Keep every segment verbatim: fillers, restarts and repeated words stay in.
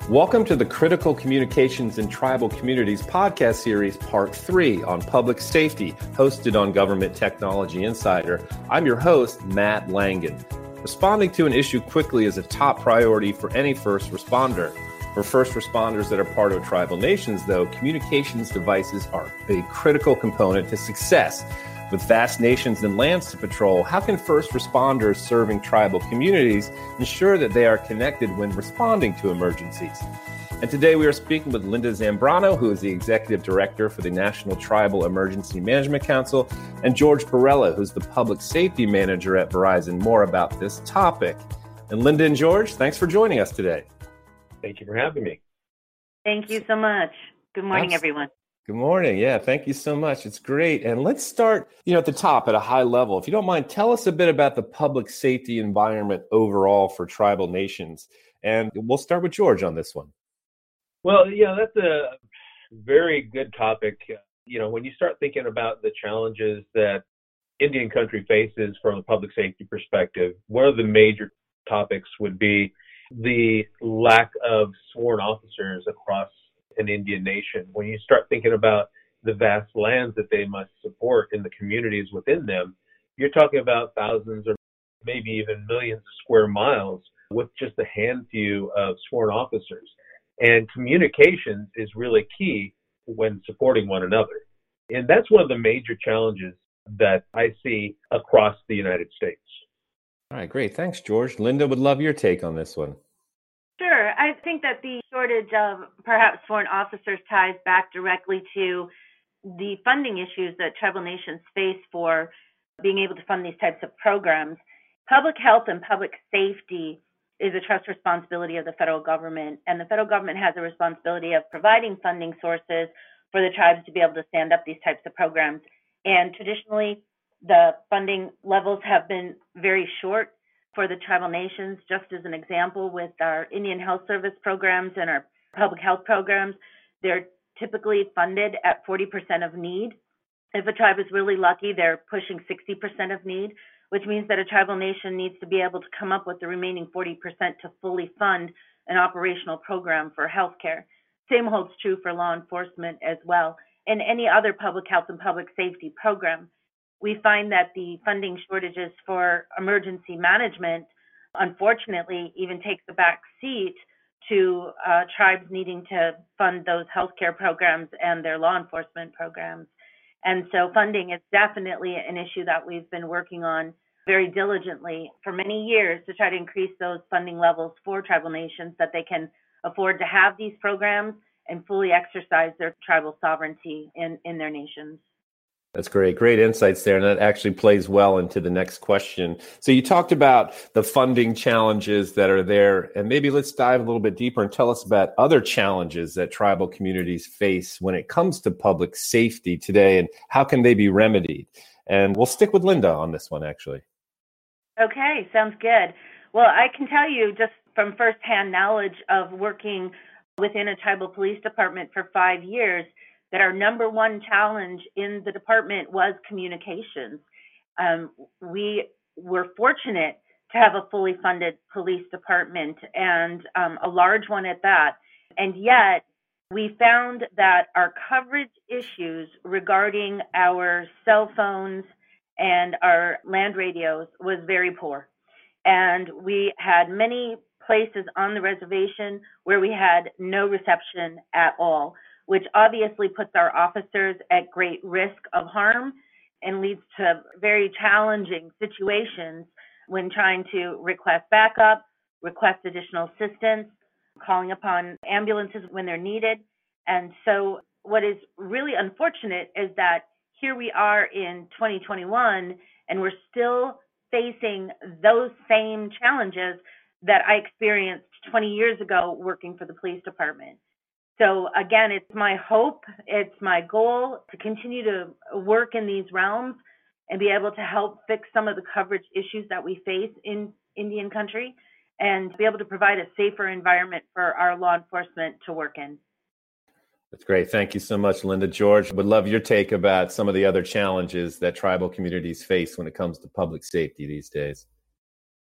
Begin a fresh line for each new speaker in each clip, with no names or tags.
Welcome to the Critical Communications in Tribal Communities podcast series, part three on public safety, hosted on Government Technology Insider. I'm your host, Matt Langen. Responding to an issue quickly is a top priority for any first responder. For first responders that are part of tribal nations, though, communications devices are a critical component to success. With vast nations and lands to patrol, how can first responders serving tribal communities ensure that they are connected when responding to emergencies? And today we are speaking with Linda Zambrano, who is the Executive Director for the National Tribal Emergency Management Council, and George Barela, who's the Public Safety Manager at Verizon, more about this topic. And Linda and George, thanks for joining us today.
Thank you for having me.
Thank you so much. Good morning, Absolutely. everyone.
Good morning. Yeah, thank you so much. It's great. And let's start, you know, at the top at a high level. If you don't mind, tell us a bit about the public safety environment overall for tribal nations. And we'll start with George on this one.
Well, yeah, that's a very good topic. You know, when you start thinking about the challenges that Indian country faces from a public safety perspective, one of the major topics would be the lack of sworn officers across an Indian nation. When you start thinking about the vast lands that they must support in the communities within them, you're talking about thousands or maybe even millions of square miles with just a handful of sworn officers. And communications is really key when supporting one another. And that's one of the major challenges that I see across the United States.
All right, great. Thanks, George. Linda, would love your take on this one.
Sure. I think that the shortage of perhaps sworn officers ties back directly to the funding issues that tribal nations face for being able to fund these types of programs. Public health and public safety is a trust responsibility of the federal government, and the federal government has a responsibility of providing funding sources for the tribes to be able to stand up these types of programs. And traditionally, the funding levels have been very short for the tribal nations. Just as an example, with our Indian Health Service programs and our public health programs, they're typically funded at forty percent of need. If a tribe is really lucky, they're pushing sixty percent of need, which means that a tribal nation needs to be able to come up with the remaining forty percent to fully fund an operational program for healthcare. Same holds true for law enforcement as well, and any other public health and public safety program. We find that the funding shortages for emergency management, unfortunately, even takes a back seat to uh, tribes needing to fund those healthcare programs and their law enforcement programs. And so funding is definitely an issue that we've been working on very diligently for many years to try to increase those funding levels for tribal nations that they can afford to have these programs and fully exercise their tribal sovereignty in, in their nations.
That's great. Great insights there. And that actually plays well into the next question. So you talked about the funding challenges that are there, and maybe let's dive a little bit deeper and tell us about other challenges that tribal communities face when it comes to public safety today, and how can they be remedied? And we'll stick with Linda on this one, actually.
Okay, sounds good. Well, I can tell you just from firsthand knowledge of working within a tribal police department for five years, that our number one challenge in the department was communications. Um, we were fortunate to have a fully funded police department, and um, a large one at that. And yet, we found that our coverage issues regarding our cell phones and our land radios was very poor. And we had many places on the reservation where we had no reception at all, which obviously puts our officers at great risk of harm and leads to very challenging situations when trying to request backup, request additional assistance, calling upon ambulances when they're needed. And so what is really unfortunate is that here we are in twenty twenty-one, and we're still facing those same challenges that I experienced twenty years ago working for the police department. So again, it's my hope, it's my goal to continue to work in these realms and be able to help fix some of the coverage issues that we face in Indian country and be able to provide a safer environment for our law enforcement to work in.
That's great. Thank you so much, Linda. George, would love your take about some of the other challenges that tribal communities face when it comes to public safety these days.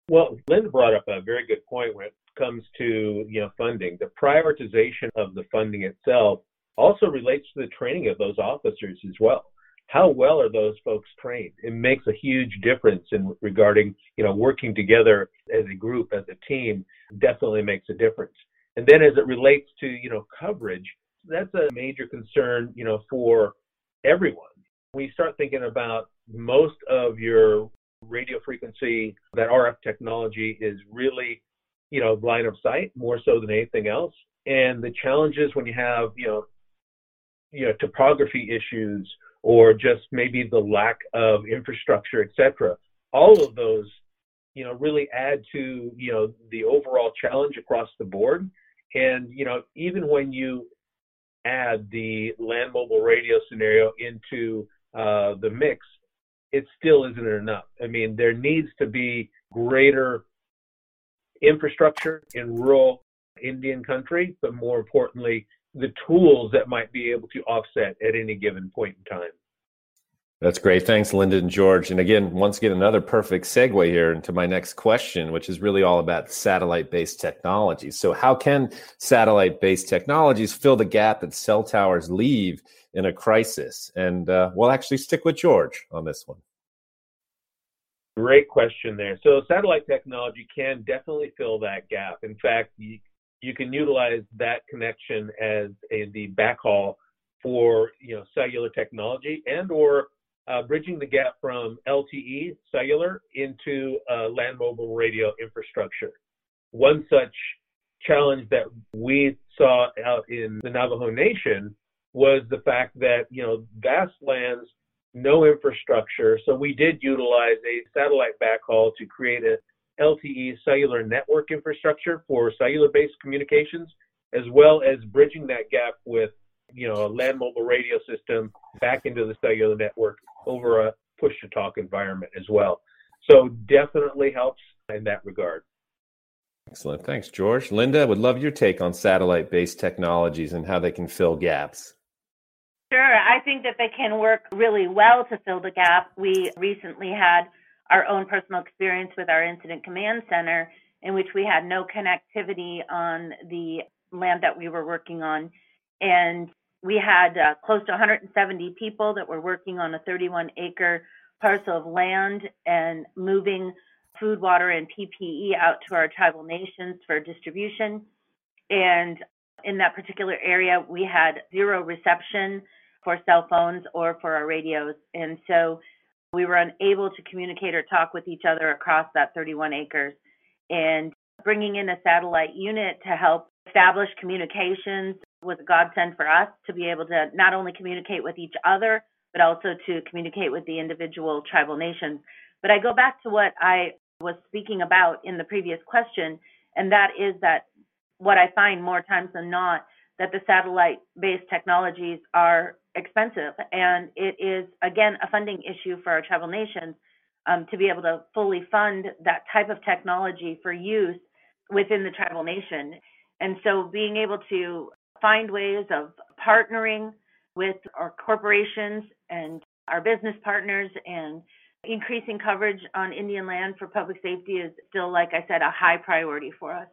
Well, Linda brought up a very good point when it comes to, you know, funding. The prioritization of the funding itself also relates to the training of those officers as well. How well are those folks trained? It makes a huge difference in regarding, you know, working together as a group, as a team, definitely makes a difference. And then as it relates to, you know, coverage, that's a major concern, you know, for everyone. When you start thinking about most of your radio frequency, that R F technology is really, you know, line of sight more so than anything else. And the challenges when you have, you know, you know, topography issues or just maybe the lack of infrastructure, et cetera, all of those, you know, really add to, you know, the overall challenge across the board. And, you know, even when you add the land mobile radio scenario into uh, the mix, it still isn't enough. I mean, there needs to be greater infrastructure in rural Indian country, but more importantly, the tools that might be able to offset at any given point in time.
That's great. Thanks, Linda and George. And again, once again, another perfect segue here into my next question, which is really all about satellite-based technologies. So how can satellite-based technologies fill the gap that cell towers leave in a crisis? And uh, we'll actually stick with George on this one.
Great question there. So satellite technology can definitely fill that gap. In fact, you, you can utilize that connection as a, the backhaul for, you know, cellular technology and or Uh, bridging the gap from L T E cellular into uh, land mobile radio infrastructure. One such challenge that we saw out in the Navajo Nation was the fact that, you know, vast lands, no infrastructure. So we did utilize a satellite backhaul to create a L T E cellular network infrastructure for cellular-based communications, as well as bridging that gap with, you know, a land mobile radio system back into the cellular network over a push-to-talk environment as well. So definitely helps in that regard.
Excellent. Thanks, George. Linda, would love your take on satellite-based technologies and how they can fill gaps.
Sure. I think that they can work really well to fill the gap. We recently had our own personal experience with our incident command center in which we had no connectivity on the land that we were working on. And we had uh, close to one hundred seventy people that were working on a thirty-one acre parcel of land and moving food, water, and P P E out to our tribal nations for distribution. And in that particular area, we had zero reception for cell phones or for our radios. And so we were unable to communicate or talk with each other across that thirty-one acres. And bringing in a satellite unit to help establish communications was a godsend for us to be able to not only communicate with each other, but also to communicate with the individual tribal nations. But I go back to what I was speaking about in the previous question, and that is that what I find more times than not, that the satellite-based technologies are expensive. And it is, again, a funding issue for our tribal nations um, to be able to fully fund that type of technology for use within the tribal nation. And so being able to find ways of partnering with our corporations and our business partners and increasing coverage on Indian land for public safety is still, like I said, a high priority for us.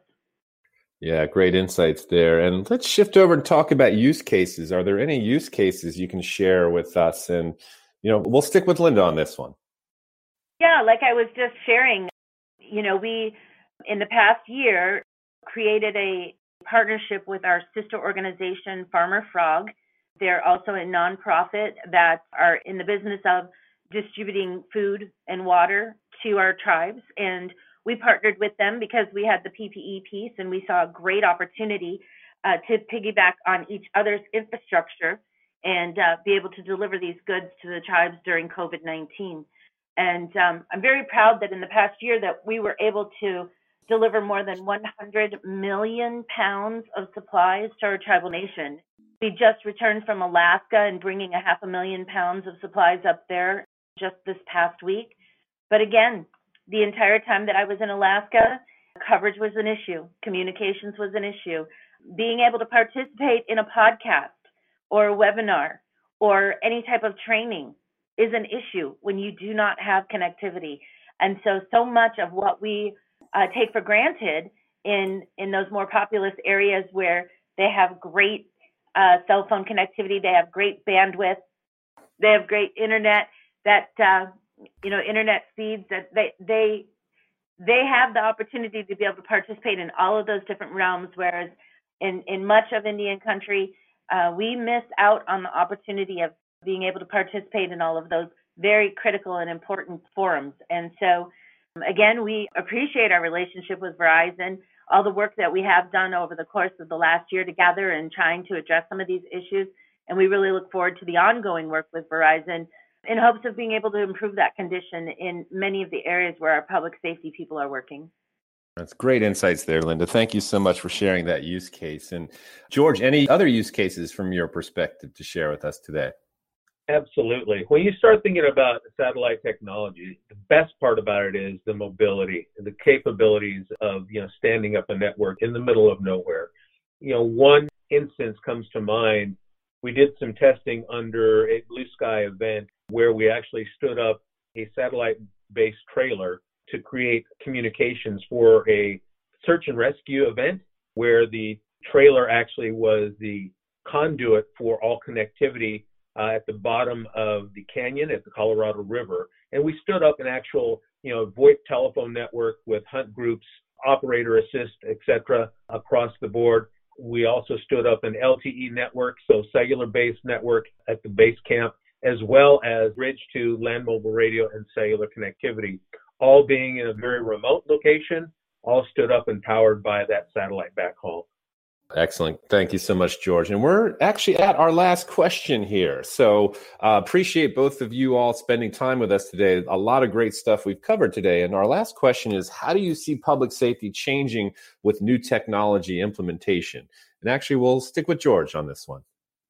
Yeah, great insights there. And let's shift over and talk about use cases. Are there any use cases you can share with us? And, you know, we'll stick with Linda on this one.
Yeah, like I was just sharing, you know, we, in the past year, created a partnership with our sister organization, Farmer Frog. They're also a nonprofit that are in the business of distributing food and water to our tribes. And we partnered with them because we had the P P E piece and we saw a great opportunity uh, to piggyback on each other's infrastructure and uh, be able to deliver these goods to the tribes during COVID nineteen. And um, I'm very proud that in the past year that we were able to deliver more than one hundred million pounds of supplies to our tribal nation. We just returned from Alaska and bringing a half a million pounds of supplies up there just this past week. But again, the entire time that I was in Alaska, coverage was an issue. Communications was an issue. Being able to participate in a podcast or a webinar or any type of training is an issue when you do not have connectivity. And so, so much of what we uh, take for granted in in those more populous areas where they have great uh, cell phone connectivity, they have great bandwidth, they have great internet. That uh, you know, internet speeds that they they they have the opportunity to be able to participate in all of those different realms. Whereas in in much of Indian country, uh, we miss out on the opportunity of being able to participate in all of those very critical and important forums. And so, again, we appreciate our relationship with Verizon, all the work that we have done over the course of the last year together and trying to address some of these issues. And we really look forward to the ongoing work with Verizon in hopes of being able to improve that condition in many of the areas where our public safety people are working.
That's great insights there, Linda. Thank you so much for sharing that use case. And George, any other use cases from your perspective to share with us today?
Absolutely. When you start thinking about satellite technology, the best part about it is the mobility, the capabilities of, you know, standing up a network in the middle of nowhere. You know, one instance comes to mind. We did some testing under a Blue Sky event where we actually stood up a satellite-based trailer to create communications for a search and rescue event where the trailer actually was the conduit for all connectivity uh, at the bottom of the canyon at the Colorado River. And we stood up an actual, you know, VoIP telephone network with hunt groups, operator assist, et cetera, across the board. We also stood up an L T E network, so cellular-based network at the base camp, as well as bridge to land mobile radio and cellular connectivity, all being in a very remote location, all stood up and powered by that satellite backhaul.
Excellent. Thank you so much, George. And we're actually at our last question here. So uh, appreciate both of you all spending time with us today. A lot of great stuff we've covered today. And our last question is, how do you see public safety changing with new technology implementation? And actually, we'll stick with George on this one.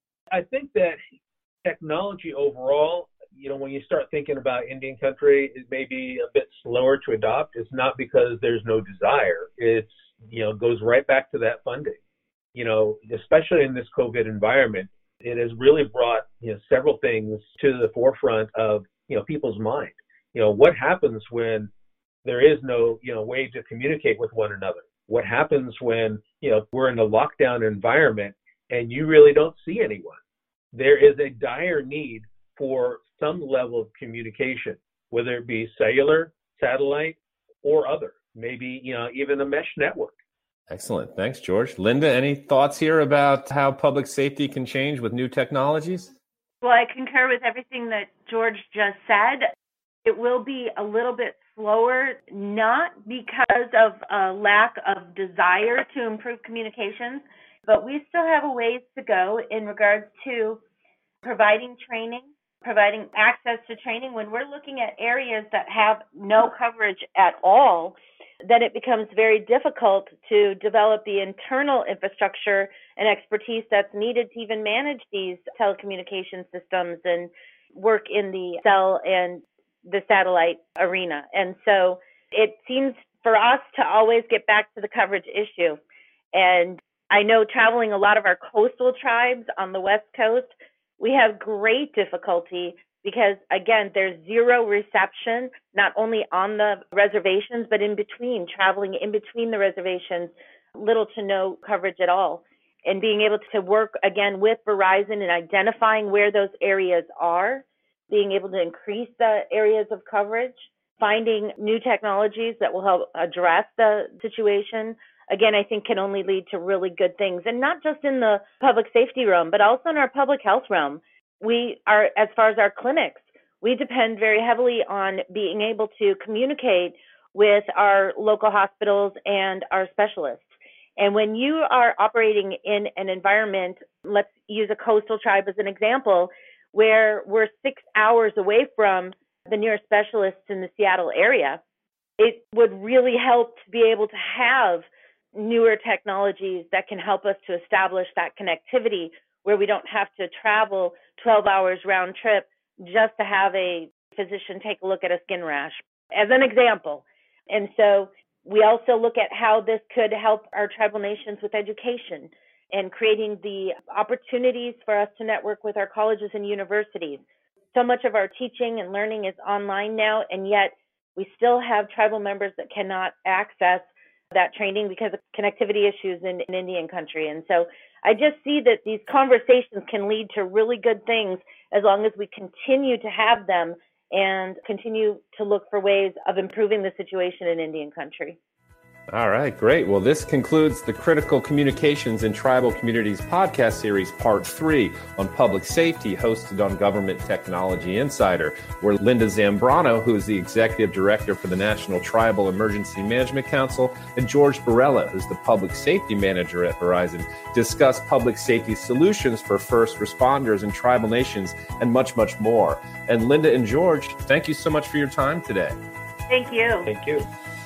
I think that technology overall, you know, when you start thinking about Indian country, it may be a bit slower to adopt. It's not because there's no desire. It's, you know, goes right back to that funding. You know, especially in this COVID environment, it has really brought, you know, several things to the forefront of, you know, people's mind. You know, what happens when there is no, you know, way to communicate with one another? What happens when, you know, we're in a lockdown environment and you really don't see anyone? There is a dire need for some level of communication, whether it be cellular, satellite, or other, maybe, you know, even a mesh network.
Excellent. Thanks, George. Linda, any thoughts here about how public safety can change with new technologies?
Well, I concur with everything that George just said. It will be a little bit slower, not because of a lack of desire to improve communications, but we still have a ways to go in regards to providing training, providing access to training. When we're looking at areas that have no coverage at all, then it becomes very difficult to develop the internal infrastructure and expertise that's needed to even manage these telecommunication systems and work in the cell and the satellite arena. And so it seems for us to always get back to the coverage issue. And I know traveling a lot of our coastal tribes on the West Coast, we have great difficulty because, again, there's zero reception, not only on the reservations, but in between, traveling in between the reservations, little to no coverage at all. And being able to work, again, with Verizon and identifying where those areas are, being able to increase the areas of coverage, finding new technologies that will help address the situation, again, I think can only lead to really good things. And not just in the public safety realm, but also in our public health realm. We are, as far as our clinics, we depend very heavily on being able to communicate with our local hospitals and our specialists. And when you are operating in an environment, let's use a coastal tribe as an example, where we're six hours away from the nearest specialists in the Seattle area, it would really help to be able to have newer technologies that can help us to establish that connectivity where we don't have to travel twelve hours round trip just to have a physician take a look at a skin rash, as an example. And so we also look at how this could help our tribal nations with education and creating the opportunities for us to network with our colleges and universities. So much of our teaching and learning is online now, and yet We still have tribal members that cannot access that training because of connectivity issues in, in Indian country. And so I just see that these conversations can lead to really good things as long as we continue to have them and continue to look for ways of improving the situation in Indian country.
All right, great. Well, this concludes the Critical Communications in Tribal Communities podcast series, part three on public safety, hosted on Government Technology Insider, where Linda Zambrano, who is the executive director for the National Tribal Emergency Management Council, and George Barella, who's the public safety manager at Verizon, discuss public safety solutions for first responders in tribal nations and much, much more. And Linda and George, thank you so much for your time today.
Thank you.
Thank you.